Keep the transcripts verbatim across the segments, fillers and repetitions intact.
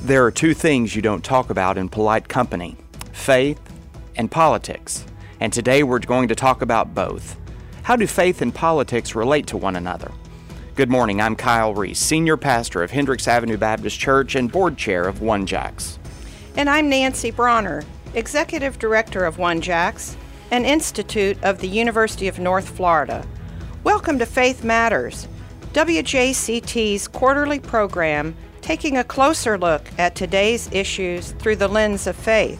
There are two things you don't talk about in polite company: faith and politics. And today we're going to talk about both. How do faith and politics relate to one another? Good morning, I'm Kyle Reese, Senior Pastor of Hendricks Avenue Baptist Church and Board Chair of One Jacks. And I'm Nancy Bronner, Executive Director of One Jacks, an institute of the University of North Florida. Welcome to Faith Matters, W J C T's quarterly program taking a closer look at today's issues through the lens of faith.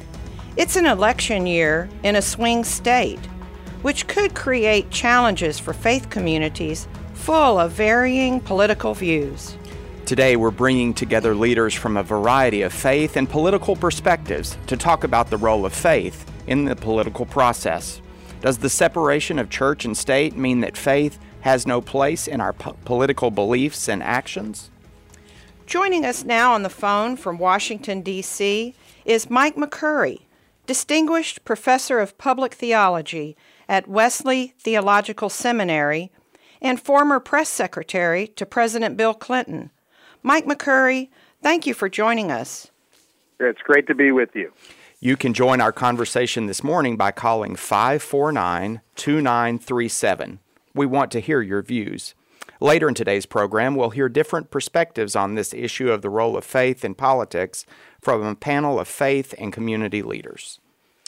It's an election year in a swing state, which could create challenges for faith communities full of varying political views. Today we're bringing together leaders from a variety of faith and political perspectives to talk about the role of faith in the political process. Does the separation of church and state mean that faith has no place in our po- political beliefs and actions? Joining us now on the phone from Washington, D C is Mike McCurry, Distinguished Professor of Public Theology at Wesley Theological Seminary and former press secretary to President Bill Clinton. Mike McCurry, thank you for joining us. It's great to be with you. You can join our conversation this morning by calling five four nine, two nine three seven. We want to hear your views. Later in today's program, we'll hear different perspectives on this issue of the role of faith in politics from a panel of faith and community leaders.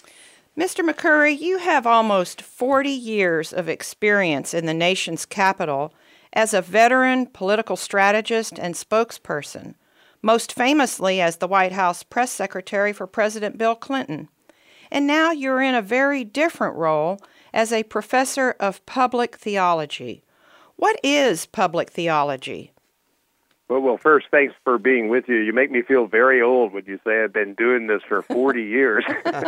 Mister McCurry, you have almost forty years of experience in the nation's capital as a veteran political strategist and spokesperson, most famously as the White House press secretary for President Bill Clinton. And now you're in a very different role as a professor of public theology. What is public theology? Well, well, first, thanks for being with you. You make me feel very old when you say I've been doing this for forty years.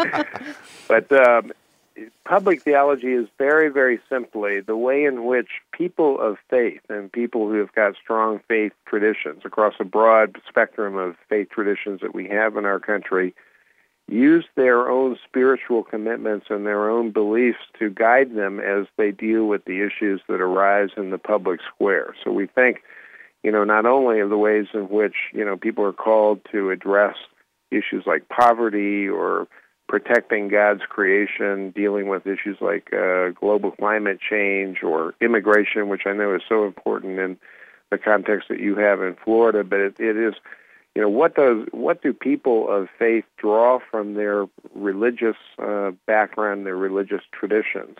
But um, public theology is very, very simply the way in which people of faith and people who have got strong faith traditions across a broad spectrum of faith traditions that we have in our country use their own spiritual commitments and their own beliefs to guide them as they deal with the issues that arise in the public square. So we think, you know, not only of the ways in which, you know, people are called to address issues like poverty or protecting God's creation, dealing with issues like uh, global climate change or immigration, which I know is so important in the context that you have in Florida, but it, it is, you know, what does what do people of faith draw from their religious uh, background, their religious traditions,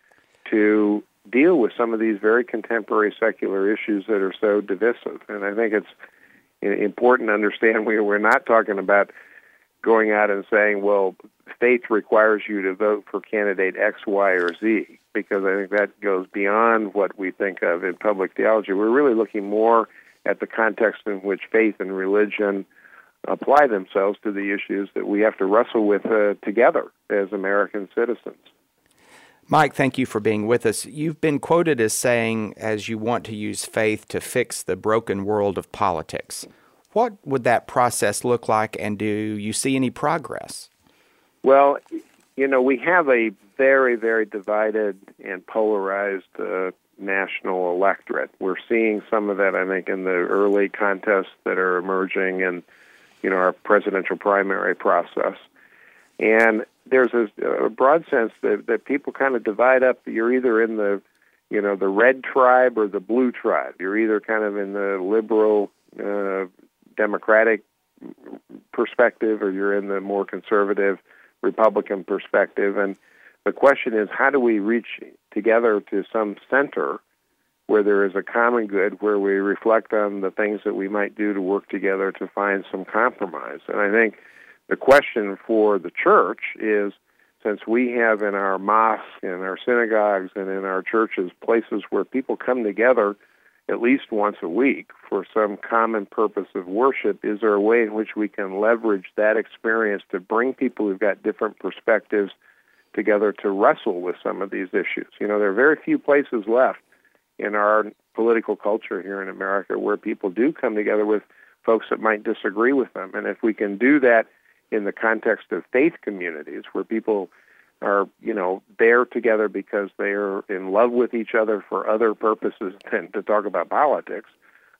to deal with some of these very contemporary secular issues that are so divisive? And I think it's important to understand we, we're not talking about going out and saying, well, faith requires you to vote for candidate X, Y, or Z, because I think that goes beyond what we think of in public theology. We're really looking more at the context in which faith and religion apply themselves to the issues that we have to wrestle with uh, together as American citizens. Mike, thank you for being with us. You've been quoted as saying, as you want to use faith to fix the broken world of politics. What would that process look like, and do you see any progress? Well, you know, we have a very, very divided and polarized uh, national electorate. We're seeing some of that, I think, in the early contests that are emerging in, you know, our presidential primary process. And there's a, a broad sense that, that people kind of divide up. You're either in the, you know, the red tribe or the blue tribe. You're either kind of in the liberal, uh, democratic perspective, or you're in the more conservative Republican perspective. And the question is, how do we reach together to some center where there is a common good, where we reflect on the things that we might do to work together to find some compromise? And I think the question for the church is, since we have in our mosques, in our synagogues, and in our churches places where people come together at least once a week for some common purpose of worship, is there a way in which we can leverage that experience to bring people who've got different perspectives together to wrestle with some of these issues? You know, there are very few places left in our political culture here in America where people do come together with folks that might disagree with them. And if we can do that in the context of faith communities where people are, you know, there together because they are in love with each other for other purposes than to talk about politics,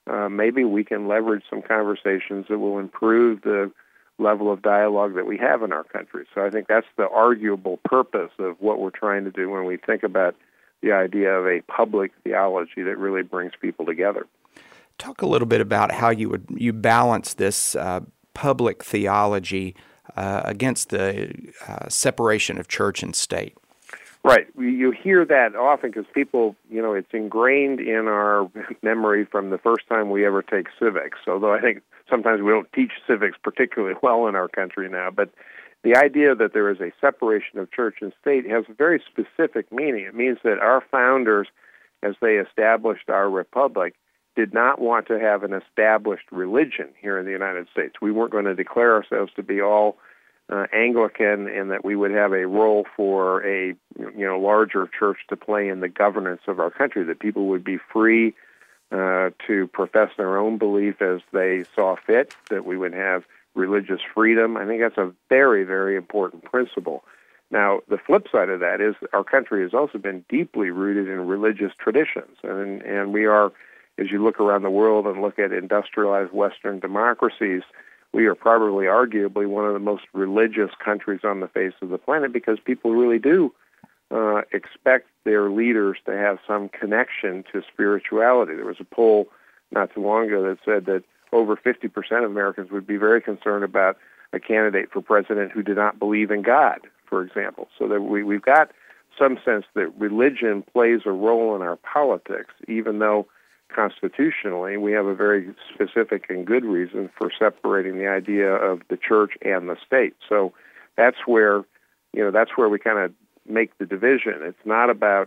uh, maybe we can leverage some conversations that will improve the level of dialogue that we have in our country. So I think that's the arguable purpose of what we're trying to do when we think about the idea of a public theology that really brings people together. Talk a little bit about how you would you balance this uh, public theology uh, against the uh, separation of church and state. Right. You hear that often because people, you know, it's ingrained in our memory from the first time we ever take civics, although I think sometimes we don't teach civics particularly well in our country now. But the idea that there is a separation of church and state has a very specific meaning. It means that our founders, as they established our republic, did not want to have an established religion here in the United States. We weren't going to declare ourselves to be all uh, Anglican and that we would have a role for a you know larger church to play in the governance of our country, that people would be free uh, to profess their own belief as they saw fit, that we would have religious freedom. I think that's a very, very important principle. Now, the flip side of that is our country has also been deeply rooted in religious traditions, and and we are, as you look around the world and look at industrialized Western democracies, we are probably arguably one of the most religious countries on the face of the planet because people really do uh, expect their leaders to have some connection to spirituality. There was a poll not too long ago that said that over fifty percent of Americans would be very concerned about a candidate for president who did not believe in God, for example. So that we, we've got some sense that religion plays a role in our politics, even though constitutionally we have a very specific and good reason for separating the idea of the church and the state. So that's where, you know, that's where we kind of make the division. It's not about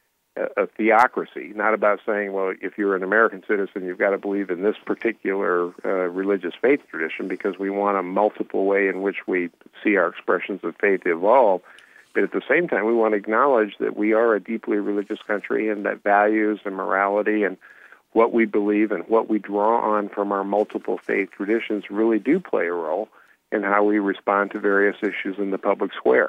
a, a theocracy, not about saying, well, if you're an American citizen, you've got to believe in this particular uh, religious faith tradition, because we want a multiple way in which we see our expressions of faith evolve. But at the same time, we want to acknowledge that we are a deeply religious country and that values and morality and what we believe and what we draw on from our multiple faith traditions really do play a role in how we respond to various issues in the public square.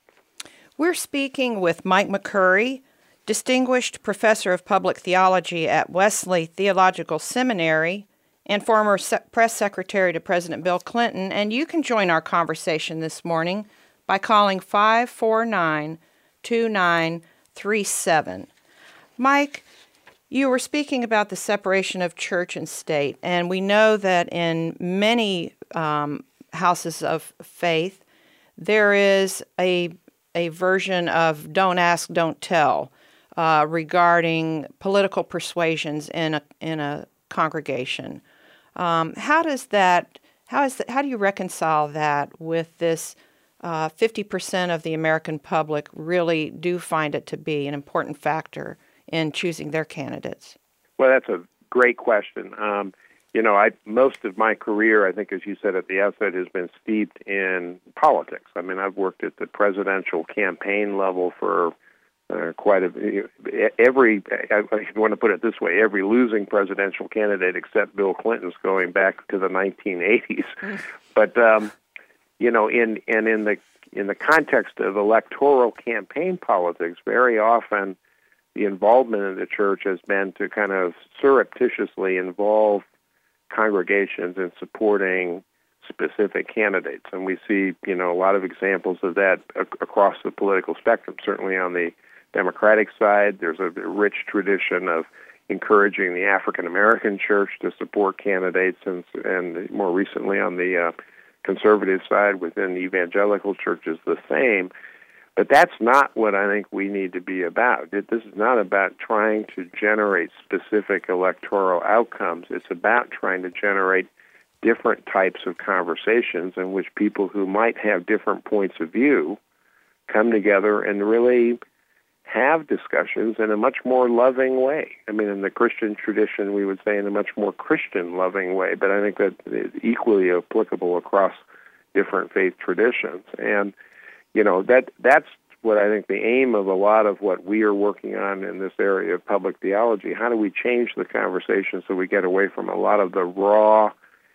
We're speaking with Mike McCurry, Distinguished Professor of Public Theology at Wesley Theological Seminary and former Se- Press Secretary to President Bill Clinton, and you can join our conversation this morning by calling five four nine, two nine three seven. Mike, you were speaking about the separation of church and state, and we know that in many um, houses of faith, there is a a version of don't ask, don't tell uh, regarding political persuasions in a in a congregation. Um, how does that? How is that, how do you reconcile that with this? Uh, fifty percent of the American public really do find it to be an important factor in choosing their candidates? Well, that's a great question. Um, you know, I most of my career, I think, as you said at the outset, has been steeped in politics. I mean, I've worked at the presidential campaign level for uh, quite a every. I, I want to put it this way: every losing presidential candidate except Bill Clinton's going back to the nineteen eighties. Mm. But um, you know, in and in the in the context of electoral campaign politics, very often the involvement in the church has been to kind of surreptitiously involve congregations in supporting specific candidates. And we see, you know, a lot of examples of that ac- across the political spectrum. Certainly on the Democratic side, there's a rich tradition of encouraging the African American church to support candidates, and, and more recently on the uh, conservative side within evangelical churches, the same. But that's not what I think we need to be about. It, this is not about trying to generate specific electoral outcomes. It's about trying to generate different types of conversations in which people who might have different points of view come together and really have discussions in a much more loving way. I mean, in the Christian tradition, we would say in a much more Christian-loving way, but I think that is equally applicable across different faith traditions. And You know, that that's what I think the aim of a lot of what we are working on in this area of public theology. How do we change the conversation so we get away from a lot of the raw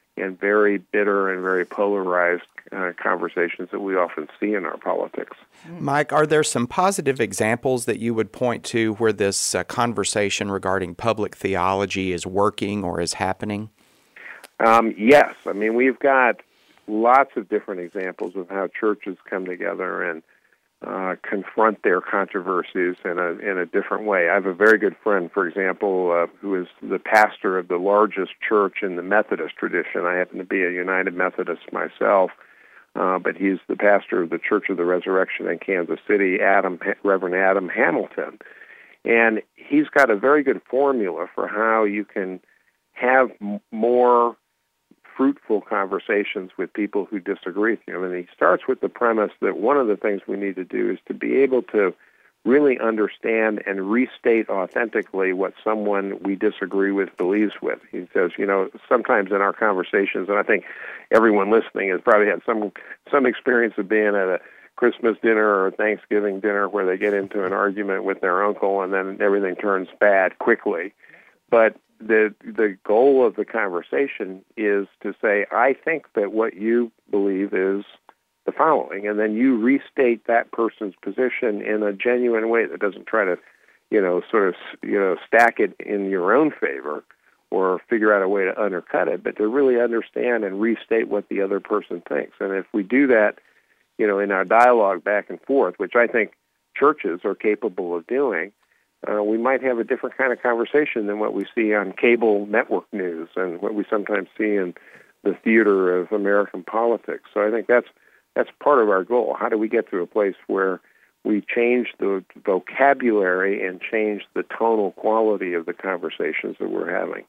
and very bitter and very polarized uh, conversations that we often see in our politics. Mike, are there some positive examples that you would point to where this uh, conversation regarding public theology is working or is happening? Um, yes. I mean, we've got lots of different examples of how churches come together and uh, confront their controversies in a in a different way. I have a very good friend, for example, uh, who is the pastor of the largest church in the Methodist tradition. I happen to be a United Methodist myself, uh, but he's the pastor of the Church of the Resurrection in Kansas City, Adam Reverend Adam Hamilton. And he's got a very good formula for how you can have m- more fruitful conversations with people who disagree with you. And he starts with the premise that one of the things we need to do is to be able to really understand and restate authentically what someone we disagree with believes with. He says, you know, sometimes in our conversations, and I think everyone listening has probably had some some experience of being at a Christmas dinner or a Thanksgiving dinner where they get into an argument with their uncle and then everything turns bad quickly. But the the goal of the conversation is to say, I think that what you believe is the following, and then you restate that person's position in a genuine way that doesn't try to, you know, sort of, you know, stack it in your own favor or figure out a way to undercut it, but to really understand and restate what the other person thinks. And if we do that, you know, in our dialogue back and forth, which I think churches are capable of doing, Uh, we might have a different kind of conversation than what we see on cable network news and what we sometimes see in the theater of American politics. So I think that's that's part of our goal. How do we get to a place where we change the vocabulary and change the tonal quality of the conversations that we're having?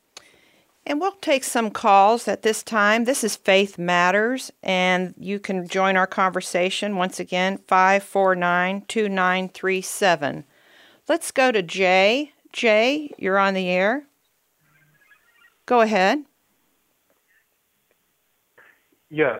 And we'll take some calls at this time. This is Faith Matters, and you can join our conversation once again, five four nine, two nine three seven. Let's go to Jay. Jay, you're on the air. Go ahead. Yes.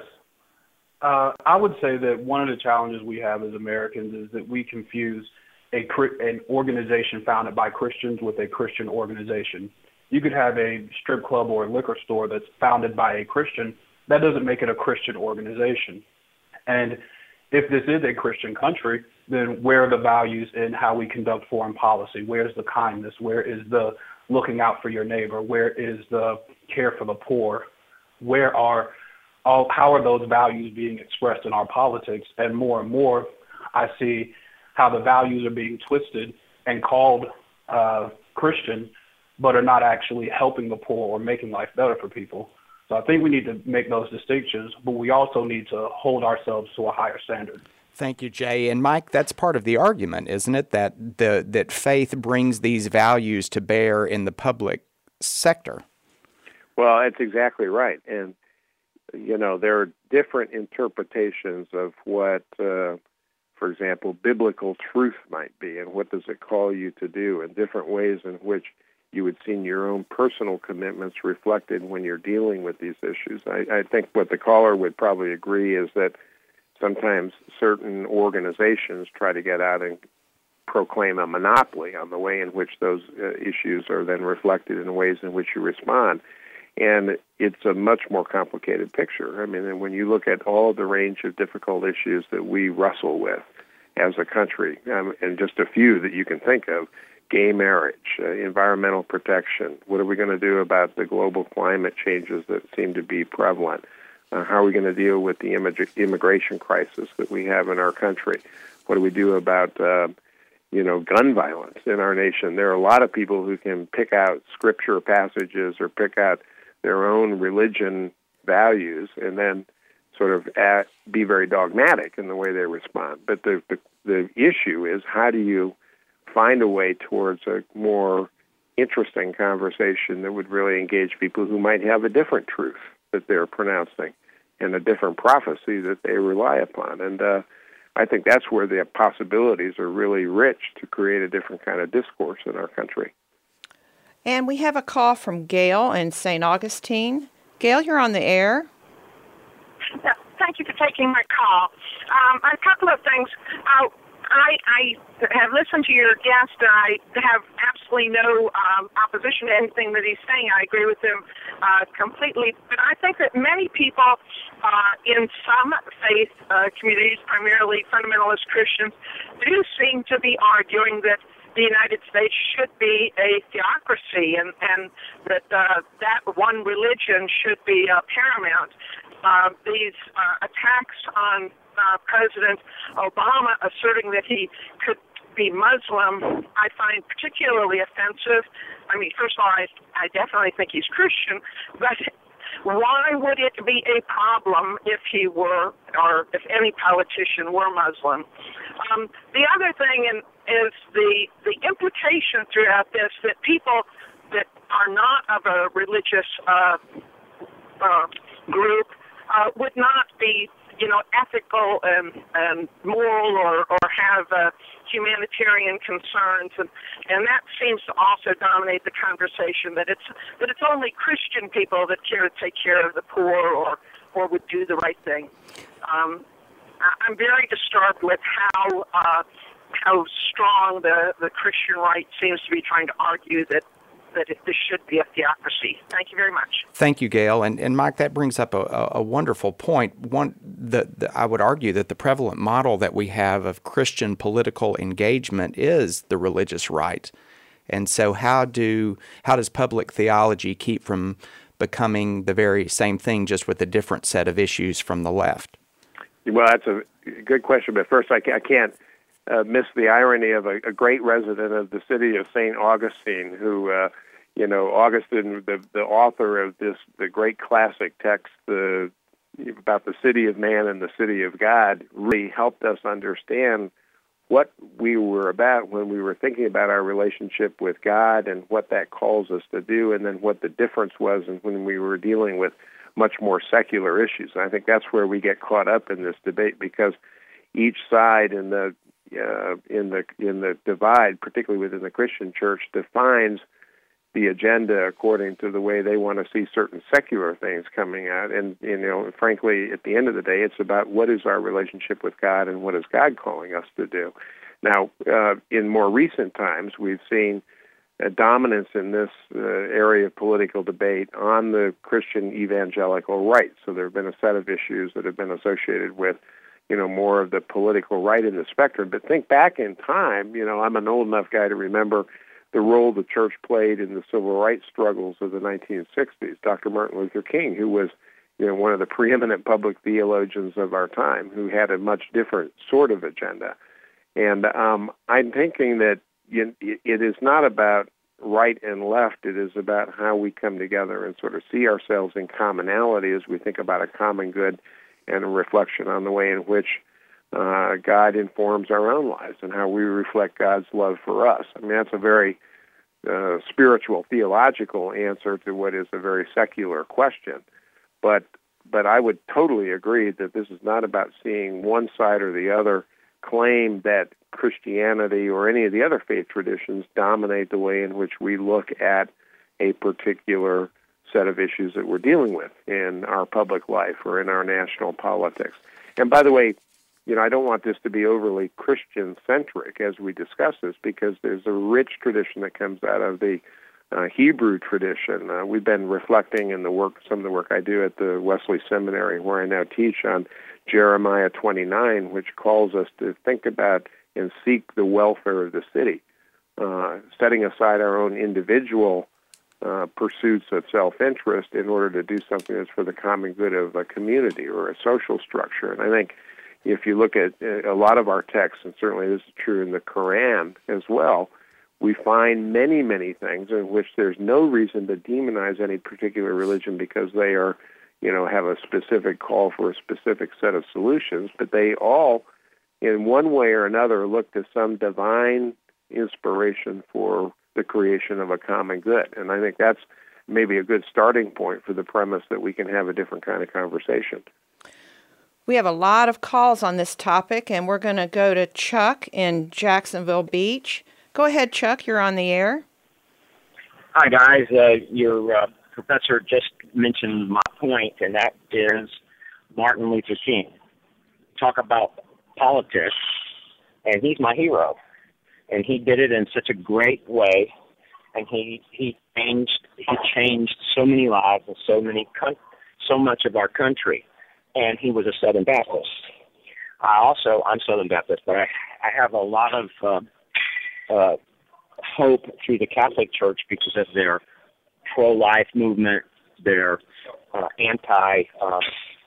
Uh, I would say that one of the challenges we have as Americans is that we confuse a an organization founded by Christians with a Christian organization. You could have a strip club or a liquor store that's founded by a Christian. That doesn't make it a Christian organization. And if this is a Christian country, then where are the values in how we conduct foreign policy? Where's the kindness? Where is the looking out for your neighbor? Where is the care for the poor? Where are all, how are those values being expressed in our politics? And more and more, I see how the values are being twisted and called uh, Christian, but are not actually helping the poor or making life better for people. So I think we need to make those distinctions, but we also need to hold ourselves to a higher standard. Thank you, Jay. And Mike, that's part of the argument, isn't it? That the that faith brings these values to bear in the public sector. Well, that's exactly right. And, you know, there are different interpretations of what, uh, for example, biblical truth might be, and what does it call you to do, and different ways in which you would see your own personal commitments reflected when you're dealing with these issues. I, I think what the caller would probably agree is that sometimes certain organizations try to get out and proclaim a monopoly on the way in which those uh, issues are then reflected in ways in which you respond. And it's a much more complicated picture. I mean, when you look at all of the range of difficult issues that we wrestle with as a country, um, and just a few that you can think of, gay marriage, uh, environmental protection, what are we going to do about the global climate changes that seem to be prevalent? Uh, how are we going to deal with the immig- immigration crisis that we have in our country? What do we do about, uh, you know, gun violence in our nation? There are a lot of people who can pick out scripture passages or pick out their own religion values and then sort of act, be very dogmatic in the way they respond. But the, the the issue is, how do you find a way towards a more interesting conversation that would really engage people who might have a different truth that they're pronouncing and a different prophecy that they rely upon. And uh, I think that's where the possibilities are really rich to create a different kind of discourse in our country. And we have a call from Gail in Saint Augustine. Gail, you're on the air. Yeah, thank you for taking my call. Um, a couple of things. Uh, I, I have listened to your guest, and I have absolutely no um, opposition to anything that he's saying. I agree with him uh, completely. But I think that many people uh, in some faith uh, communities, primarily fundamentalist Christians, do seem to be arguing that the United States should be a theocracy, and, and that uh, that one religion should be uh, paramount. Uh, these uh, attacks on uh, President Obama asserting that he could be Muslim, I find particularly offensive. I mean, first of all, I, I definitely think he's Christian, but why would it be a problem if he were, or if any politician were Muslim? Um, the other thing in, is the the implication throughout this that people that are not of a religious uh, uh, group uh, would not be, you know, ethical and, and moral, or, or have uh, humanitarian concerns, and and that seems to also dominate the conversation, that it's that it's only Christian people that care to take care of the poor, or or would do the right thing. Um, I'm very disturbed with how uh, how strong the, the Christian right seems to be trying to argue that that it, this should be a theocracy. Thank you very much. Thank you, Gail. And, and Mike, that brings up a, a wonderful point. One, the, the, I would argue that the prevalent model that we have of Christian political engagement is the religious right. And so how do how does public theology keep from becoming the very same thing, just with a different set of issues from the left? Well, that's a good question. But first, I can't, I can't uh, miss the irony of a, a great resident of the city of Saint Augustine who... Uh, You know, Augustine, the the author of this, the great classic text, the about the city of man and the city of God, really helped us understand what we were about when we were thinking about our relationship with God and what that calls us to do, and then what the difference was and when we were dealing with much more secular issues. And I think that's where we get caught up in this debate, because each side in the uh, in the in the divide, particularly within the Christian church, defines the agenda according to the way they want to see certain secular things coming out. And, you know, frankly, at the end of the day, it's about what is our relationship with God and what is God calling us to do. Now, uh, in more recent times, we've seen a dominance in this uh, area of political debate on the Christian evangelical right. So there have been a set of issues that have been associated with, you know, more of the political right in the spectrum. But think back in time, you know, I'm an old enough guy to remember the role the church played in the civil rights struggles of the nineteen sixties. Doctor Martin Luther King, who was, you know, one of the preeminent public theologians of our time, who had a much different sort of agenda. And um, I'm thinking that it is not about right and left. It is about how we come together and sort of see ourselves in commonality as we think about a common good, and a reflection on the way in which Uh, God informs our own lives and how we reflect God's love for us. I mean, that's a very uh, spiritual, theological answer to what is a very secular question. But but I would totally agree that this is not about seeing one side or the other claim that Christianity or any of the other faith traditions dominate the way in which we look at a particular set of issues that we're dealing with in our public life or in our national politics. And by the way, you know, I don't want this to be overly Christian-centric as we discuss this, because there's a rich tradition that comes out of the uh, Hebrew tradition. Uh, we've been reflecting in the work, some of the work I do at the Wesley Seminary, where I now teach, on Jeremiah twenty-nine, which calls us to think about and seek the welfare of the city, uh, setting aside our own individual uh, pursuits of self-interest in order to do something that's for the common good of a community or a social structure. And I think if you look at a lot of our texts, and certainly this is true in the Quran as well, we find many, many things in which there's no reason to demonize any particular religion because they are, you know, have a specific call for a specific set of solutions, but they all, in one way or another, look to some divine inspiration for the creation of a common good. And I think that's maybe a good starting point for the premise that we can have a different kind of conversation. We have a lot of calls on this topic, and we're going to go to Chuck in Jacksonville Beach. Go ahead, Chuck. You're on the air. Hi, guys. Uh, your uh, professor just mentioned my point, and that is Martin Luther King. Talk about politics, and he's my hero. And he did it in such a great way, and he he changed he changed so many lives and so many so much of our country. And he was a Southern Baptist. I also I'm Southern Baptist, but I I have a lot of uh, uh, hope through the Catholic Church because of their pro-life movement, their uh, anti uh,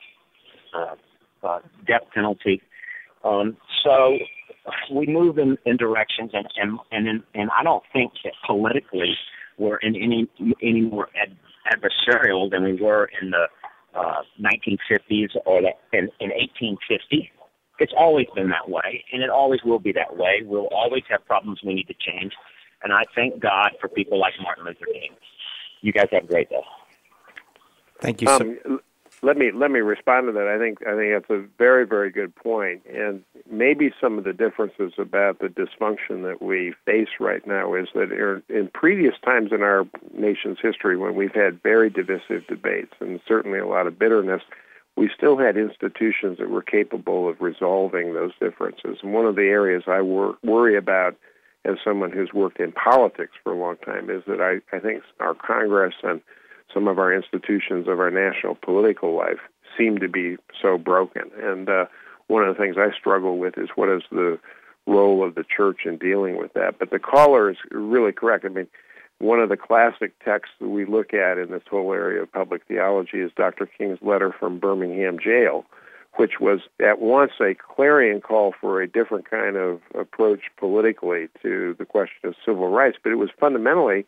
uh, uh, death penalty. Um, so we move in, in directions, and and and, in, and I don't think that politically we're in any any more ad, adversarial than we were in the uh, nineteen fifties or the, in, in eighteen fifty. It's always been that way, and it always will be that way. We'll always have problems we need to change, and I thank God for people like Martin Luther King. You guys have a great day. Thank you. So- um, let me let me respond to that. I think I think that's a very very good point, and maybe some of the differences about the dysfunction that we face right now is that in previous times in our nation's history, when we've had very divisive debates and certainly a lot of bitterness, we still had institutions that were capable of resolving those differences. And one of the areas I wor- worry about as someone who's worked in politics for a long time is that I, I think our Congress and some of our institutions of our national political life seem to be so broken. And uh, one of the things I struggle with is what is the role of the church in dealing with that. But the caller is really correct. I mean, one of the classic texts that we look at in this whole area of public theology is Doctor King's letter from Birmingham jail, which was at once a clarion call for a different kind of approach politically to the question of civil rights, but it was fundamentally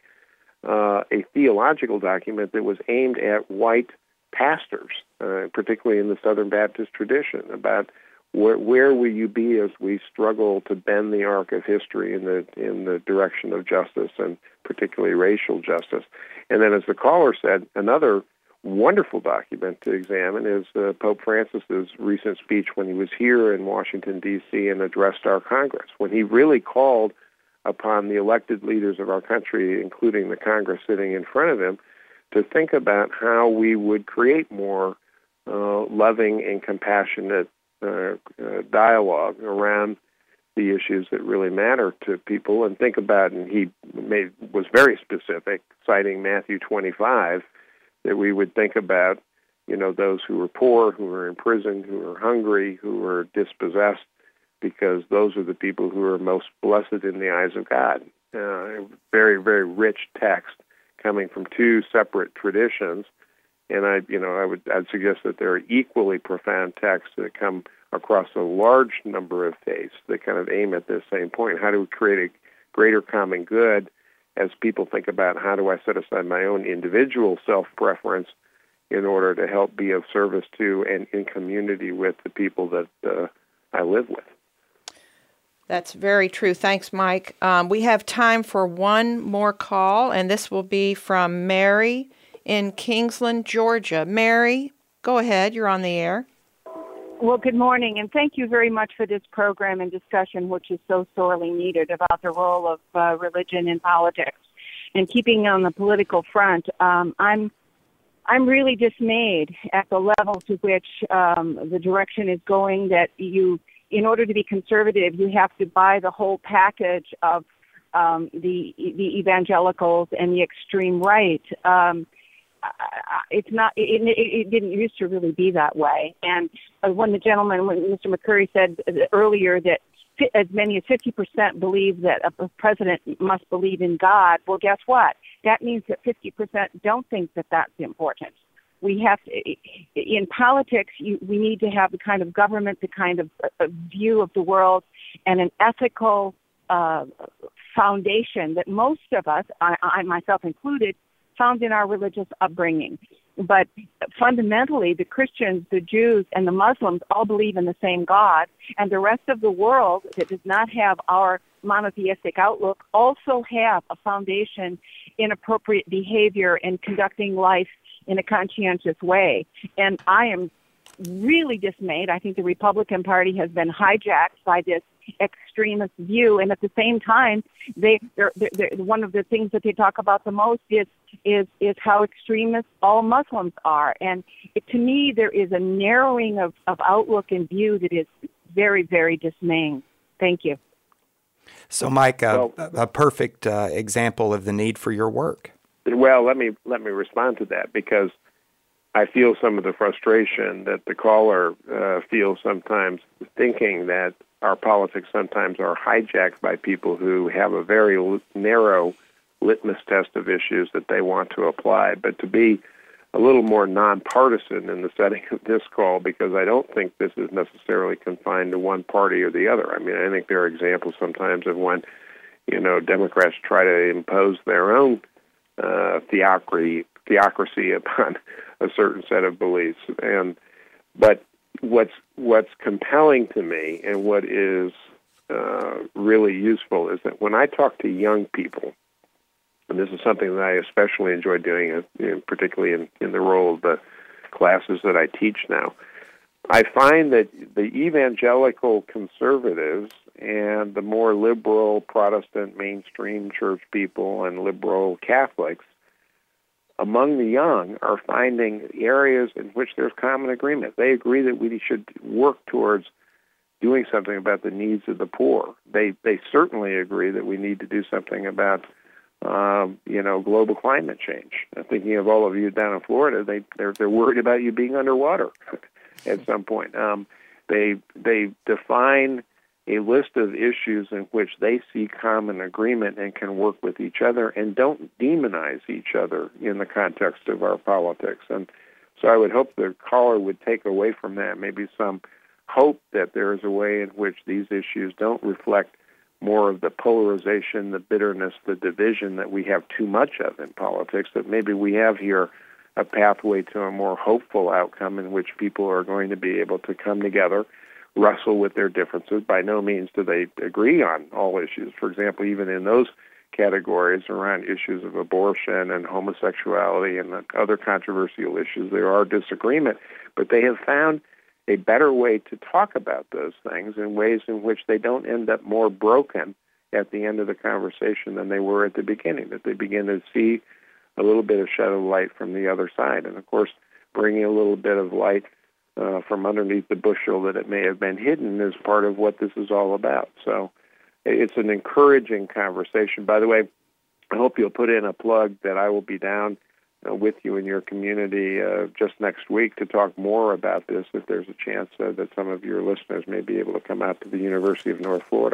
uh, a theological document that was aimed at white pastors, uh, particularly in the Southern Baptist tradition, about where, where will you be as we struggle to bend the arc of history in the in the direction of justice, and particularly racial justice. And then, as the caller said, another wonderful document to examine is uh, Pope Francis's recent speech when he was here in Washington, D C and addressed our Congress, when he really called upon the elected leaders of our country, including the Congress sitting in front of him, to think about how we would create more uh, loving and compassionate uh, uh, dialogue around the issues that really matter to people, and think about, and he made was very specific, citing Matthew twenty-five, that we would think about, you know, those who are poor, who are in prison, who are hungry, who are dispossessed, because those are the people who are most blessed in the eyes of God. Uh, very, very rich text coming from two separate traditions, and I, you know, I would I'd suggest that there are equally profound texts that come across a large number of faiths that kind of aim at this same point. How do we create a greater common good as people think about how do I set aside my own individual self-preference in order to help be of service to and in community with the people that uh, I live with? That's very true. Thanks, Mike. Um, we have time for one more call, and this will be from Mary in Kingsland, Georgia. Mary, go ahead. You're on the air. Well, good morning, and thank you very much for this program and discussion, which is so sorely needed, about the role of uh, religion in politics. And keeping on the political front, um, I'm I'm really dismayed at the level to which um, the direction is going, that you, in order to be conservative, you have to buy the whole package of um, the the evangelicals and the extreme right. Um, It's not. It, it, it didn't used to really be that way. And uh, when the gentleman, when Mister McCurry said earlier that as many as fifty percent believe that a president must believe in God, well, guess what? That means that fifty percent don't think that that's important. We have to, in politics, you, we need to have the kind of government, the kind of uh, view of the world, and an ethical uh, foundation that most of us, I, I myself included, found in our religious upbringing. But fundamentally, the Christians, the Jews, and the Muslims all believe in the same God, and the rest of the world that does not have our monotheistic outlook also have a foundation in appropriate behavior and conducting life in a conscientious way. And I am really dismayed. I think the Republican Party has been hijacked by this extremist view, and at the same time, they they're, they're, they're, one of the things that they talk about the most is is is how extremist all Muslims are. And it, to me, there is a narrowing of, of outlook and view that is very, very dismaying. Thank you. So, Mike, uh, Well, a perfect uh, example of the need for your work. Well, let me let me respond to that, because I feel some of the frustration that the caller uh, feels sometimes, thinking that our politics sometimes are hijacked by people who have a very l- narrow litmus test of issues that they want to apply. But to be a little more nonpartisan in the setting of this call, because I don't think this is necessarily confined to one party or the other. I mean, I think there are examples sometimes of when, you know, Democrats try to impose their own uh, theocracy, theocracy upon a certain set of beliefs. And but what's what's compelling to me, and what is uh, really useful, is that when I talk to young people, and this is something that I especially enjoy doing, uh, particularly in, in the role of the classes that I teach now, I find that the evangelical conservatives and the more liberal Protestant mainstream church people and liberal Catholics among the young are finding areas in which there's common agreement. They agree that we should work towards doing something about the needs of the poor. They they certainly agree that we need to do something about Um, you know, global climate change. I'm thinking of all of you down in Florida. They they're they're worried about you being underwater at some point. Um, they they define a list of issues in which they see common agreement and can work with each other, and don't demonize each other in the context of our politics. And so I would hope the caller would take away from that maybe some hope that there is a way in which these issues don't reflect more of the polarization, the bitterness, the division that we have too much of in politics, that maybe we have here a pathway to a more hopeful outcome in which people are going to be able to come together, wrestle with their differences. By no means do they agree on all issues. For example, even in those categories around issues of abortion and homosexuality and other controversial issues, there are disagreement, but they have found a better way to talk about those things in ways in which they don't end up more broken at the end of the conversation than they were at the beginning, that they begin to see a little bit of shed of light from the other side. And, of course, bringing a little bit of light uh, from underneath the bushel that it may have been hidden is part of what this is all about. So it's an encouraging conversation. By the way, I hope you'll put in a plug that I will be down Uh, with you in your community uh, just next week to talk more about this, if there's a chance uh, that some of your listeners may be able to come out to the University of North Florida.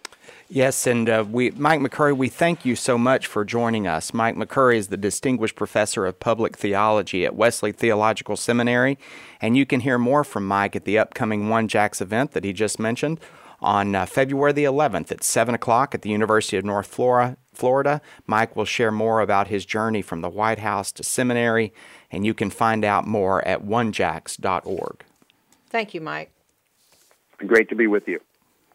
Yes, and uh, we, Mike McCurry, we thank you so much for joining us. Mike McCurry is the Distinguished Professor of Public Theology at Wesley Theological Seminary, and you can hear more from Mike at the upcoming One Jacks event that he just mentioned on uh, February the eleventh at seven o'clock at the University of North Florida. Florida. Mike will share more about his journey from the White House to seminary, and you can find out more at one jacks dot org. Thank you, Mike. Great to be with you.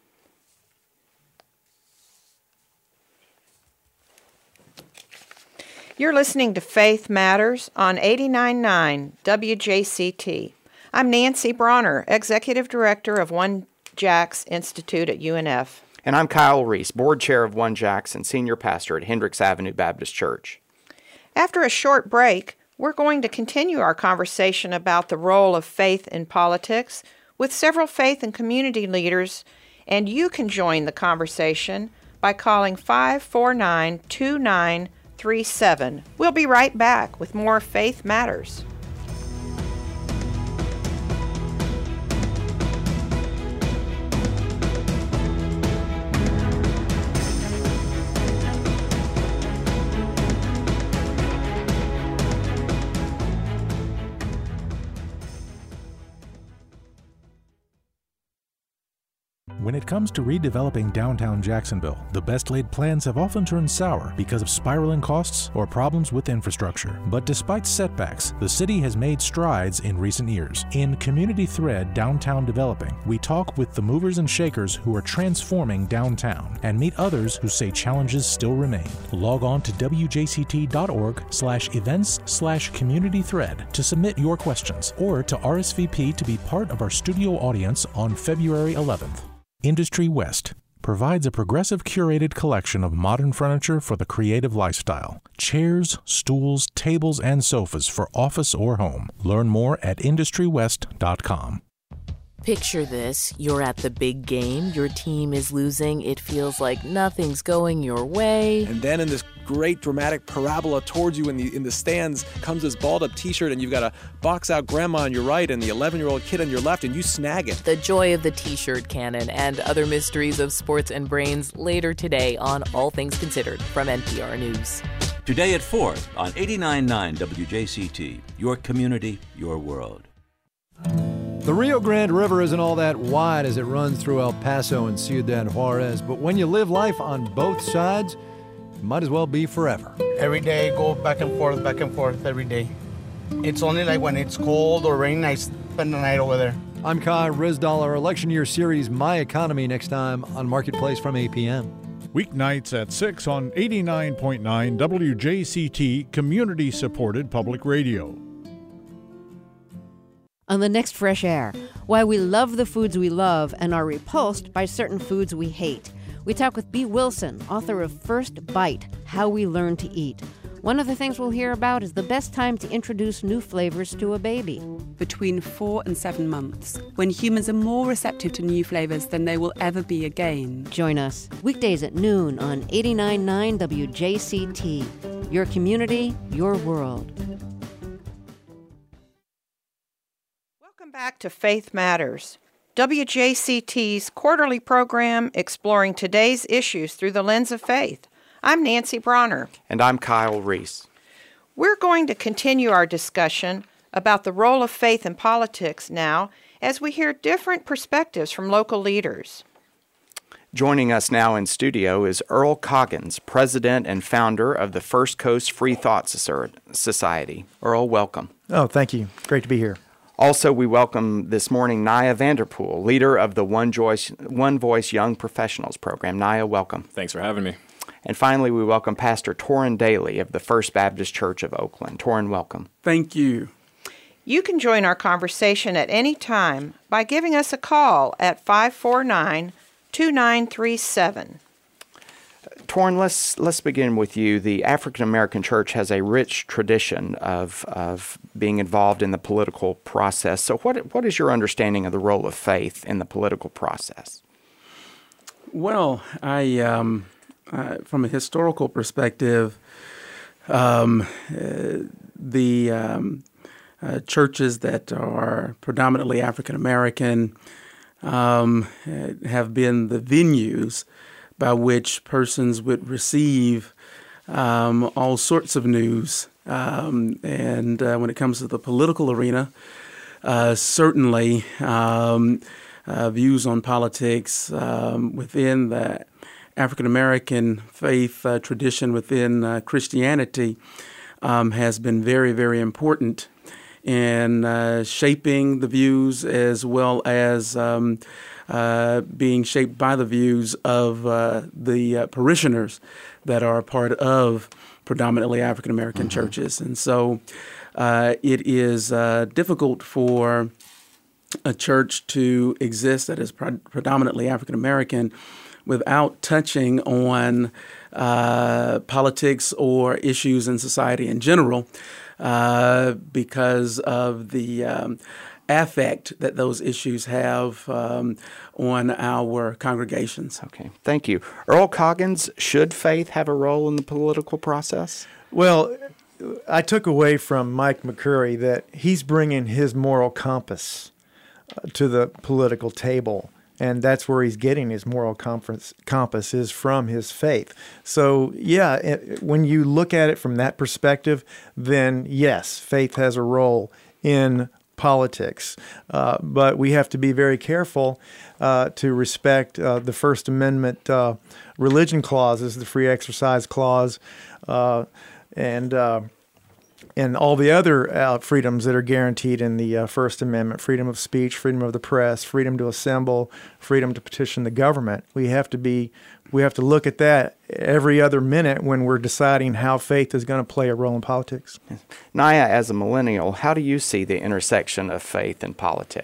You're listening to Faith Matters on eighty-nine point nine W J C T. I'm Nancy Bronner, Executive Director of One Jacks Institute at U N F. And I'm Kyle Reese, Board Chair of One Jacks and Senior Pastor at Hendricks Avenue Baptist Church. After a short break, we're going to continue our conversation about the role of faith in politics with several faith and community leaders, and you can join the conversation by calling five four nine, two nine three seven. We'll be right back with more Faith Matters. When it comes to redeveloping downtown Jacksonville, the best laid plans have often turned sour because of spiraling costs or problems with infrastructure. But despite setbacks, the city has made strides in recent years. In Community Thread Downtown Developing, we talk with the movers and shakers who are transforming downtown and meet others who say challenges still remain. Log on to W J C T dot org slash events slash community thread to submit your questions or to R S V P to be part of our studio audience on February eleventh. Industry West provides a progressive curated collection of modern furniture for the creative lifestyle. Chairs, stools, tables, and sofas for office or home. Learn more at industry west dot com. Picture this. You're at the big game. Your team is losing. It feels like nothing's going your way. And then in this great dramatic parabola towards you in the in the stands comes this balled-up T-shirt, and you've got a box-out grandma on your right and the eleven-year-old kid on your left, and you snag it. The joy of the T-shirt cannon and other mysteries of sports and brains later today on All Things Considered from N P R News. Today at four on eighty-nine point nine W J C T, your community, your world. The Rio Grande River isn't all that wide as it runs through El Paso and Ciudad Juarez, but when you live life on both sides, it might as well be forever. Every day, go back and forth, back and forth every day. It's only like when it's cold or raining, I spend the night over there. I'm Kai Rizdal. Our election year series, My Economy, next time on Marketplace from eight p.m. Weeknights at six on eighty-nine point nine W J C T, community-supported public radio. On the next Fresh Air, why we love the foods we love and are repulsed by certain foods we hate. We talk with Bea Wilson, author of First Bite, How We Learn to Eat. One of the things we'll hear about is the best time to introduce new flavors to a baby. Between four and seven months, when humans are more receptive to new flavors than they will ever be again. Join us weekdays at noon on eighty-nine point nine W J C T. Your community, your world. Back to Faith Matters, W J C T's quarterly program exploring today's issues through the lens of faith. I'm Nancy Bronner. And I'm Kyle Reese. We're going to continue our discussion about the role of faith in politics now as we hear different perspectives from local leaders. Joining us now in studio is Earl Coggins, president and founder of the First Coast Free Thought Society. Earl, welcome. Oh, thank you. Great to be here. Also, we welcome this morning Naya Vanderpool, leader of the One Voice, One Voice Young Professionals Program. Naya, welcome. Thanks for having me. And finally, we welcome Pastor Torrin Daly of the First Baptist Church of Oakland. Torrin, welcome. Thank you. You can join our conversation at any time by giving us a call at five four nine, two nine three seven. Torrin, let's let's begin with you. The African American Church has a rich tradition of of being involved in the political process. So, what what is your understanding of the role of faith in the political process? Well, I um, uh, from a historical perspective, um, uh, the um, uh, churches that are predominantly African American um, have been the venues by which persons would receive um, all sorts of news. Um, and uh, when it comes to the political arena, uh, certainly um, uh, views on politics um, within the African American faith uh, tradition within uh, Christianity um, has been very, very important in uh, shaping the views as well as um, Uh, being shaped by the views of uh, the uh, parishioners that are a part of predominantly African American mm-hmm. churches. And so uh, it is uh, difficult for a church to exist that is pre- predominantly African American without touching on uh, politics or issues in society in general uh, because of the um, affect that those issues have um, on our congregations. Okay, thank you. Earl Coggins, should faith have a role in the political process? Well, I took away from Mike McCurry that he's bringing his moral compass uh, to the political table, and that's where he's getting his moral compass, compass is from his faith. So, yeah, it, when you look at it from that perspective, then yes, faith has a role in politics, uh, but we have to be very careful uh, to respect uh, the First Amendment uh, religion clauses, the free exercise clause, uh, and uh, and all the other uh, freedoms that are guaranteed in the uh, First Amendment: freedom of speech, freedom of the press, freedom to assemble, freedom to petition the government. We have to be we have to look at that every other minute when we're deciding how faith is going to play a role in politics. Naya, as a millennial, how do you see the intersection of faith and politics?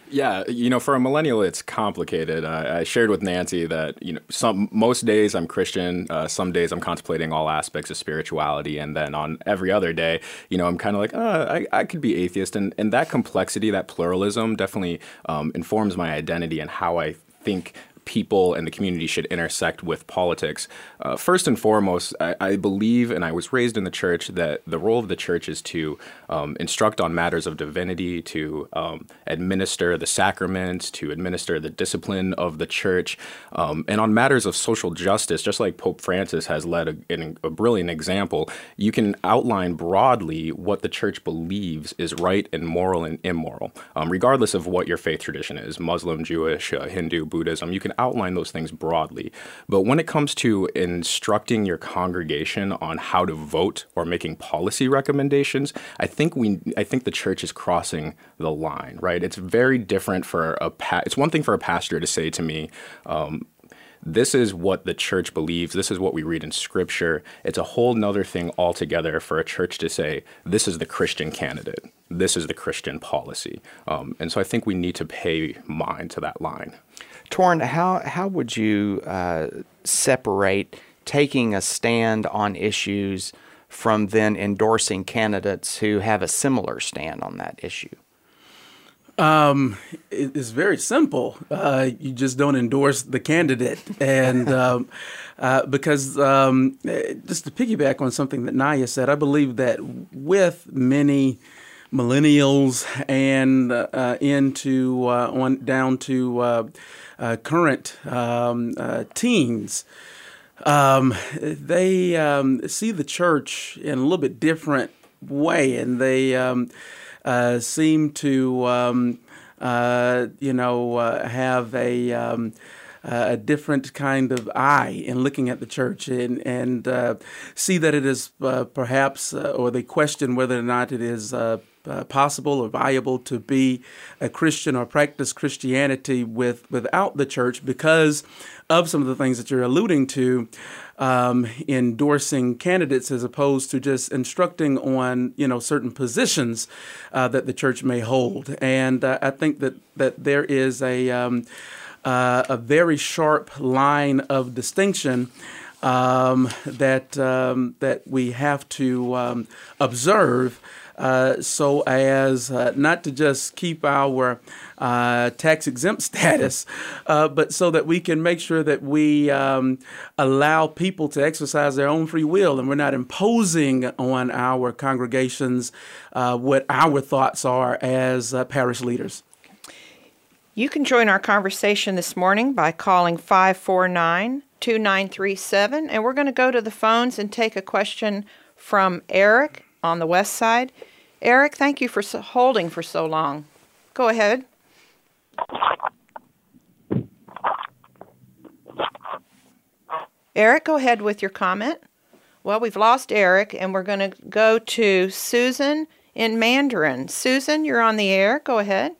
Yeah, you know, for a millennial, it's complicated. Uh, I shared with Nancy that, you know, some most days I'm Christian, uh, some days I'm contemplating all aspects of spirituality, and then on every other day, you know, I'm kind of like, uh, I, I could be atheist, and, and that complexity, that pluralism definitely um, informs my identity and how I think people and the community should intersect with politics. Uh, first and foremost, I, I believe, and I was raised in the church, that the role of the church is to um, instruct on matters of divinity, to um, administer the sacraments, to administer the discipline of the church, um, and on matters of social justice, just like Pope Francis has led a, a brilliant example, you can outline broadly what the church believes is right and moral and immoral, um, regardless of what your faith tradition is, Muslim, Jewish, uh, Hindu, Buddhism. You can outline those things broadly. But when it comes to instructing your congregation on how to vote or making policy recommendations, I think we I think the church is crossing the line, right? It's very different for a pa- it's one thing for a pastor to say to me, um, this is what the church believes. This is what we read in Scripture. It's a whole nother thing altogether for a church to say, this is the Christian candidate. This is the Christian policy. Um, and so I think we need to pay mind to that line. Torrin, how, how would you uh, separate taking a stand on issues from then endorsing candidates who have a similar stand on that issue? Um, it, it's very simple. Uh, you just don't endorse the candidate. And um, uh, because um, just to piggyback on something that Naya said, I believe that with many millennials and uh, into uh, on down to uh, uh, current um, uh, teens, um, they um, see the church in a little bit different way, and they um, uh, seem to um, uh, you know uh, have a um, a different kind of eye in looking at the church, and and uh, see that it is uh, perhaps, uh, or they question whether or not it is uh, uh, possible or viable to be a Christian or practice Christianity with without the church because of some of the things that you're alluding to, um, endorsing candidates as opposed to just instructing on, you know, certain positions uh, that the church may hold. And uh, I think that that there is a um, Uh, a very sharp line of distinction um, that um, that we have to um, observe, uh, so as uh, not to just keep our uh, tax exempt status, uh, but so that we can make sure that we um, allow people to exercise their own free will, and we're not imposing on our congregations uh, what our thoughts are as uh, parish leaders. You can join our conversation this morning by calling five four nine, two nine three seven, and we're going to go to the phones and take a question from Eric on the west side. Eric, thank you for so holding for so long. Go ahead. Eric, go ahead with your comment. Well, we've lost Eric, and we're going to go to Susan in Mandarin. Susan, you're on the air. Go ahead.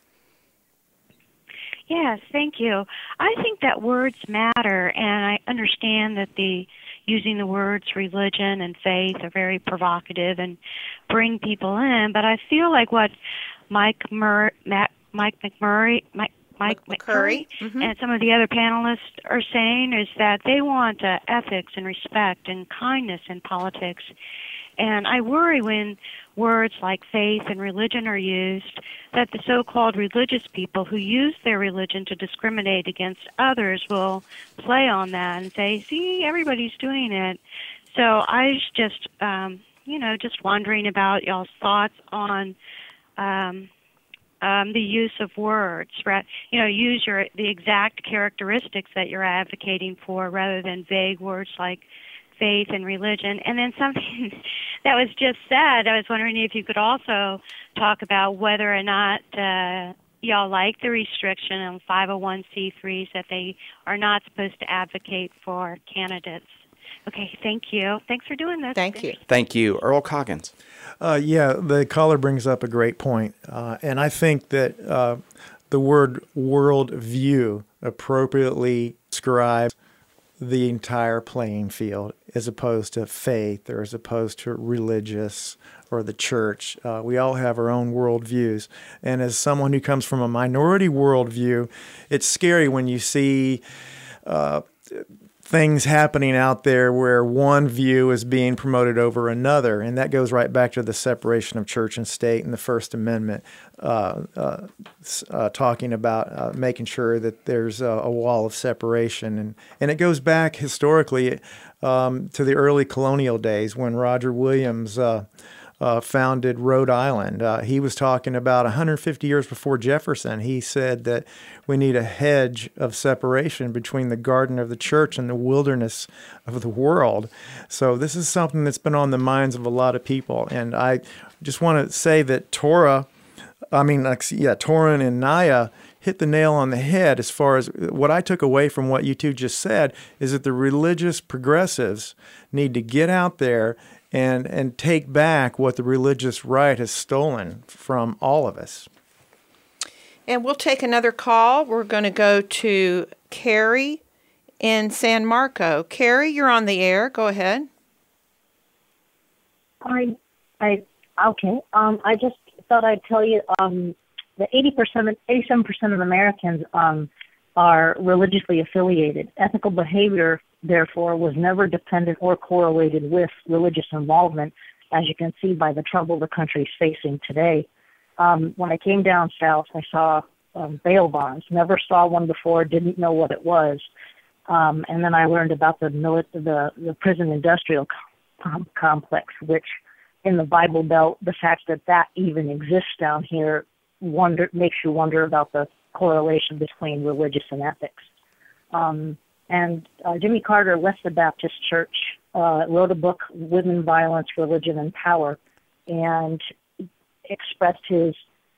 Yes, thank you. I think that words matter, and I understand that the using the words religion and faith are very provocative and bring people in, but I feel like what Mike Mur- Matt, Mike McMurray, Mike, Mike McCurry, mm-hmm. and some of the other panelists are saying is that they want uh, ethics and respect and kindness in politics. And I worry when words like faith and religion are used that the so-called religious people who use their religion to discriminate against others will play on that and say, see, everybody's doing it. So I was just, um, you know, just wondering about y'all's thoughts on um, um, the use of words. You know, use your the exact characteristics that you're advocating for rather than vague words like faith and religion. And then something that was just said, I was wondering if you could also talk about whether or not uh, y'all like the restriction on five oh one c threes that they are not supposed to advocate for candidates. Okay, thank you. Thanks for doing this. Thank you. Thank you. Earl Coggins. Uh, yeah, the caller brings up a great point. Uh, and I think that uh, the word worldview appropriately describes the entire playing field as opposed to faith or as opposed to religious or the church. Uh, we all have our own worldviews. And as someone who comes from a minority worldview, it's scary when you see uh, things happening out there where one view is being promoted over another. And that goes right back to the separation of church and state and the First Amendment, uh, uh, uh, talking about uh, making sure that there's a, a wall of separation. And, and it goes back historically um, to the early colonial days when Roger Williams uh, uh, founded Rhode Island. Uh, he was talking about one hundred fifty years before Jefferson. He said that we need a hedge of separation between the garden of the church and the wilderness of the world. So this is something that's been on the minds of a lot of people. And I just want to say that Torah, I mean, yeah, Torin and Naya hit the nail on the head as far as what I took away from what you two just said is that the religious progressives need to get out there and, and take back what the religious right has stolen from all of us. And we'll take another call. We're going to go to Carrie in San Marco. Carrie, you're on the air. Go ahead. I, I, okay. Um, I just thought I'd tell you um, that eighty percent, eighty-seven percent of Americans um, are religiously affiliated. Ethical behavior, therefore, was never dependent or correlated with religious involvement, as you can see by the trouble the country is facing today. Um, when I came down south, I saw um, bail bonds. Never saw one before, didn't know what it was. Um, and then I learned about the, mili- the, the prison industrial com- complex, which in the Bible Belt, the fact that that even exists down here wonder makes you wonder about the correlation between religious and ethics. Um, and uh, Jimmy Carter left the Baptist Church, uh, wrote a book, Women, Violence, Religion, and Power, and expressed his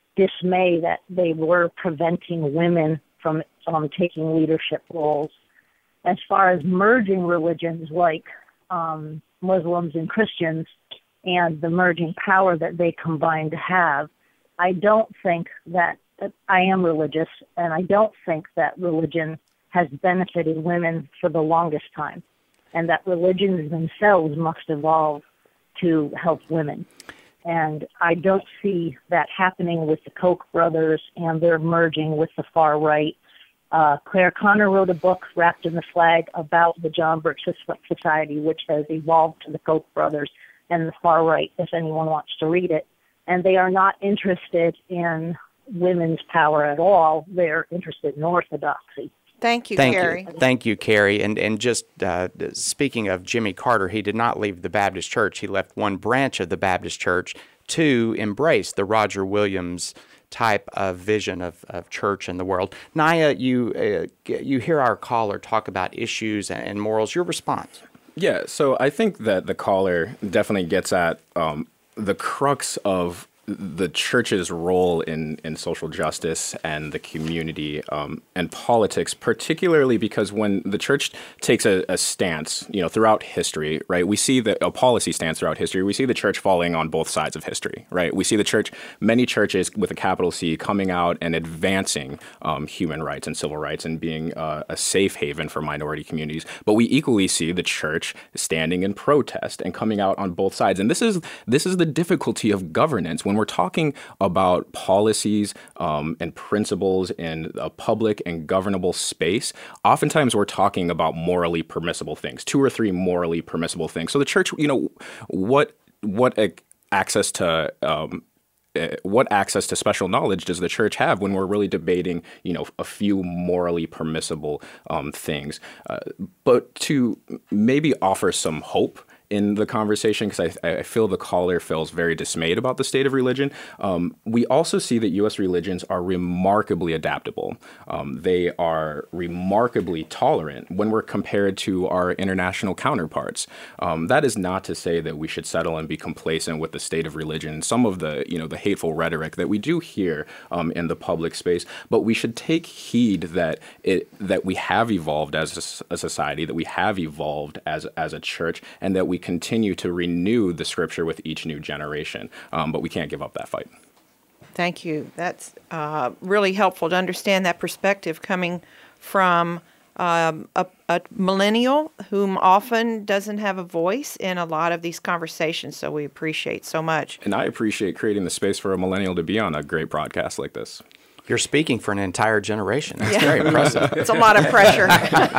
dismay that they were preventing women from um, taking leadership roles. As far as merging religions like um, Muslims and Christians and the merging power that they combine to have, I don't think that, that I am religious, and I don't think that religion has benefited women for the longest time, and that religions themselves must evolve to help women. And I don't see that happening with the Koch brothers and their merging with the far right. Uh, Claire Connor wrote a book, Wrapped in the Flag, about the John Birch Society, which has evolved to the Koch brothers and the far right, if anyone wants to read it. And they are not interested in women's power at all. They're interested in orthodoxy. Thank you, Thank Carrie. you. Thank you, Carrie. And and just uh, speaking of Jimmy Carter, he did not leave the Baptist Church. He left one branch of the Baptist Church to embrace the Roger Williams type of vision of, of church in the world. Naya, you uh, you hear our caller talk about issues and morals. Your response? Yeah, so I think that the caller definitely gets at um, the crux of the church's role in, in social justice and the community um, and politics, particularly because when the church takes a, a stance, you know, throughout history, right, we see that a policy stance throughout history, we see the church falling on both sides of history, right? We see the church, many churches with a capital C, coming out and advancing um, human rights and civil rights and being uh, a safe haven for minority communities. But we equally see the church standing in protest and coming out on both sides. And this is this is the difficulty of governance when we're talking about policies um, and principles in a public and governable space. Oftentimes we're talking about morally permissible things, two or three morally permissible things. So the church, you know, what what access to um, what access to special knowledge does the church have when we're really debating, you know, a few morally permissible um, things? Uh, but to maybe offer some hope in the conversation, because I, I feel the caller feels very dismayed about the state of religion. Um, we also see that U S religions are remarkably adaptable. Um, they are remarkably tolerant when we're compared to our international counterparts. Um, that is not to say that we should settle and be complacent with the state of religion and some of the, you know, the hateful rhetoric that we do hear um, in the public space. But we should take heed that it that we have evolved as a, a society, that we have evolved as as a church, and that we continue to renew the scripture with each new generation, um, but we can't give up that fight. Thank you. That's uh, really helpful to understand that perspective coming from um, a, a millennial whom often doesn't have a voice in a lot of these conversations, so we appreciate so much. And I appreciate creating the space for a millennial to be on a great broadcast like this. You're speaking for an entire generation. That's yeah. very impressive. It's a lot of pressure.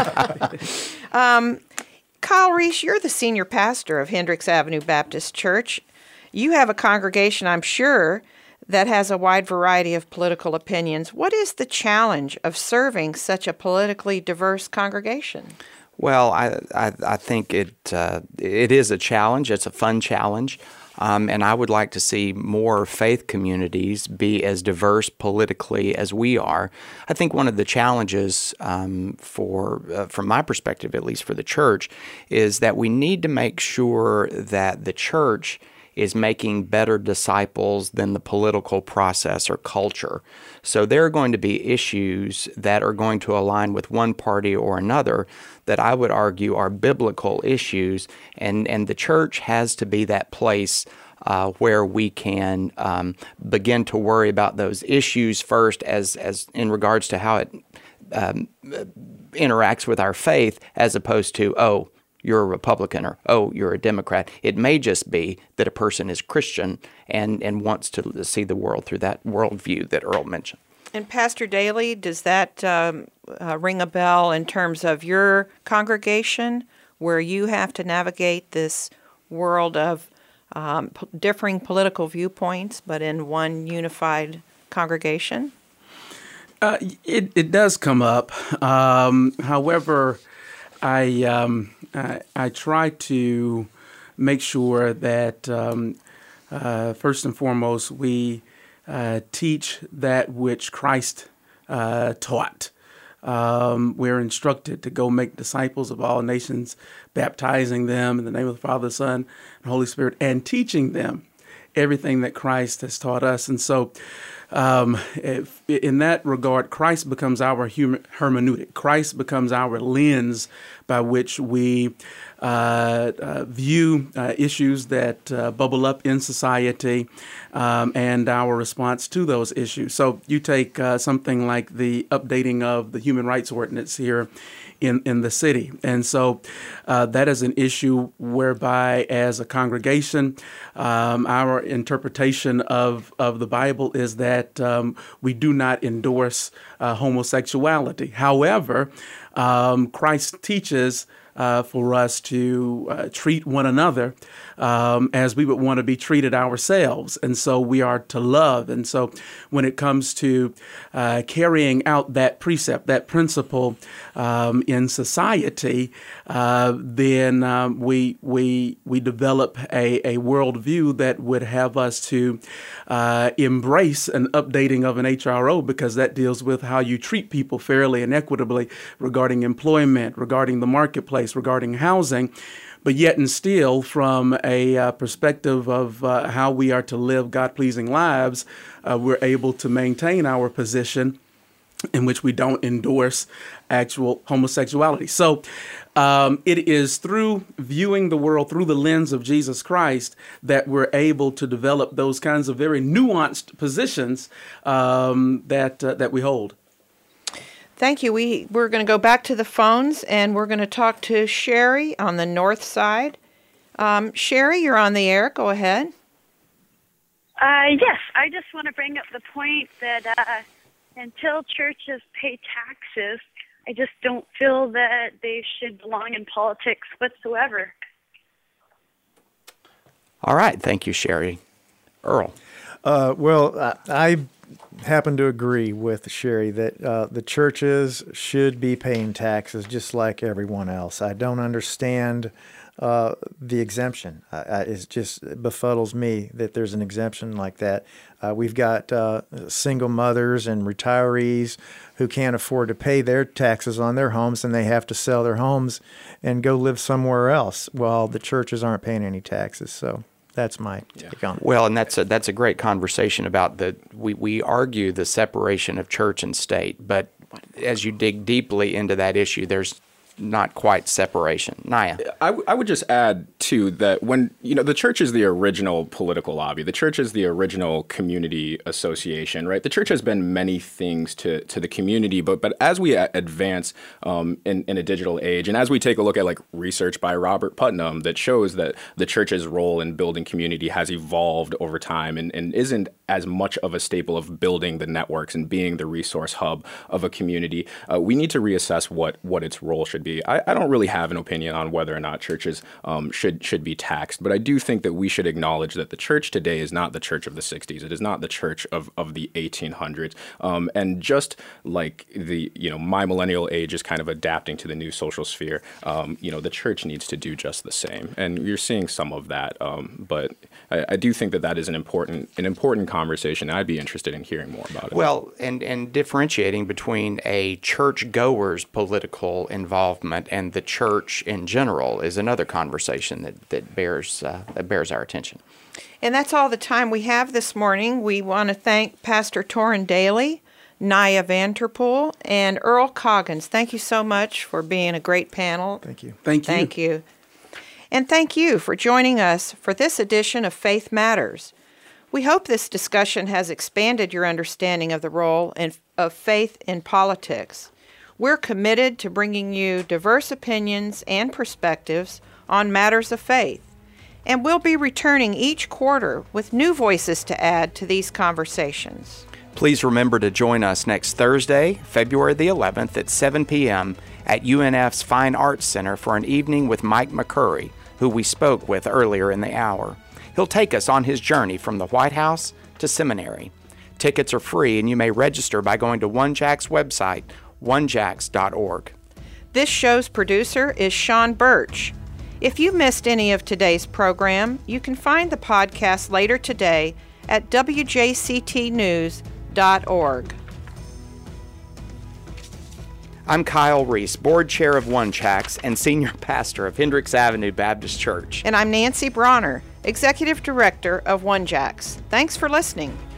um, Kyle Reese, you're the senior pastor of Hendricks Avenue Baptist Church. You have a congregation, I'm sure, that has a wide variety of political opinions. What is the challenge of serving such a politically diverse congregation? Well, I I, I think it uh, it is a challenge. It's a fun challenge. Um, and I would like to see more faith communities be as diverse politically as we are. I think one of the challenges um, for, uh, from my perspective, at least for the church, is that we need to make sure that the church is making better disciples than the political process or culture. So there are going to be issues that are going to align with one party or another that I would argue are biblical issues, and, and the church has to be that place uh, where we can um, begin to worry about those issues first as, as in regards to how it um, interacts with our faith, as opposed to, oh, you're a Republican, or, oh, you're a Democrat. It may just be that a person is Christian and, and wants to see the world through that worldview that Earl mentioned. And Pastor Daly, does that um, uh, ring a bell in terms of your congregation, where you have to navigate this world of um, p- differing political viewpoints, but in one unified congregation? Uh, it, it does come up. Um, however, I, um, I I try to make sure that um, uh, first and foremost we uh, teach that which Christ uh, taught. Um, we're instructed to go make disciples of all nations, baptizing them in the name of the Father, the Son, and Holy Spirit, and teaching them everything that Christ has taught us. And so Um, if, in that regard, Christ becomes our human hermeneutic. Christ becomes our lens by which we uh, uh, view uh, issues that uh, bubble up in society um, and our response to those issues. So you take uh, something like the updating of the human rights ordinance here in, in the city. And so uh, that is an issue whereby, as a congregation, um, our interpretation of, of the Bible is that um, we do not endorse uh, homosexuality. However, um, Christ teaches Uh, for us to uh, treat one another um, as we would want to be treated ourselves. And so we are to love. And so when it comes to uh, carrying out that precept, that principle um, in society, uh, then um, we we we develop a, a worldview that would have us to uh, embrace an updating of an H R O, because that deals with how you treat people fairly and equitably regarding employment, regarding the marketplace, regarding housing, but yet and still from a uh, perspective of uh, how we are to live God-pleasing lives, uh, we're able to maintain our position in which we don't endorse actual homosexuality. So um, it is through viewing the world through the lens of Jesus Christ that we're able to develop those kinds of very nuanced positions um, that uh, that we hold. Thank you. We, we're going to go back to the phones, and we're going to talk to Sherry on the north side. Um, Sherry, you're on the air. Go ahead. Uh, yes, I just want to bring up the point that uh, until churches pay taxes, I just don't feel that they should belong in politics whatsoever. All right. Thank you, Sherry. Earl. Uh, well, I... I happen to agree with Sherry that uh, the churches should be paying taxes just like everyone else. I don't understand uh, the exemption. I, I, it just befuddles me that there's an exemption like that. Uh, we've got uh, single mothers and retirees who can't afford to pay their taxes on their homes, and they have to sell their homes and go live somewhere else while the churches aren't paying any taxes. So that's my take on it. Well, and that's a, that's a great conversation about the, we, we argue the separation of church and state, but as you dig deeply into that issue, there's not quite separation. Naya. I, w- I would just add, too, that when, you know, the church is the original political lobby. The church is the original community association, right? The church has been many things to, to the community, but but as we a- advance um, in, in a digital age, and as we take a look at, like, research by Robert Putnam that shows that the church's role in building community has evolved over time and, and isn't as much of a staple of building the networks and being the resource hub of a community, uh, we need to reassess what, what its role should be. I, I don't really have an opinion on whether or not churches um, should should be taxed, but I do think that we should acknowledge that the church today is not the church of the sixties. It is not the church of, of the eighteen hundreds. Um, and just like the, you know, my millennial age is kind of adapting to the new social sphere, um, you know, the church needs to do just the same. And you're seeing some of that. Um, but I, I do think that that is an important an important conversation. I'd be interested in hearing more about it. Well, and, and differentiating between a church-goer's political involvement and the church in general is another conversation that, that bears uh, that bears our attention. And that's all the time we have this morning. We want to thank Pastor Torrin Daly, Naya Vanterpool, and Earl Coggins. Thank you so much for being a great panel. Thank you. Thank you. Thank you. And thank you for joining us for this edition of Faith Matters. We hope this discussion has expanded your understanding of the role in, of faith in politics. We're committed to bringing you diverse opinions and perspectives on matters of faith, and we'll be returning each quarter with new voices to add to these conversations. Please remember to join us next Thursday, February the eleventh at seven p.m. at U N F's Fine Arts Center for an evening with Mike McCurry, who we spoke with earlier in the hour. He'll take us on his journey from the White House to seminary. Tickets are free, and you may register by going to One Jack's website, one jacks dot org. This show's producer is Sean Birch. If you missed any of today's program, you can find the podcast later today at w j c t news dot org. I'm Kyle Reese, board chair of One Jacks and senior pastor of Hendricks Avenue Baptist Church. And I'm Nancy Bronner, executive director of One Jacks. Thanks for listening.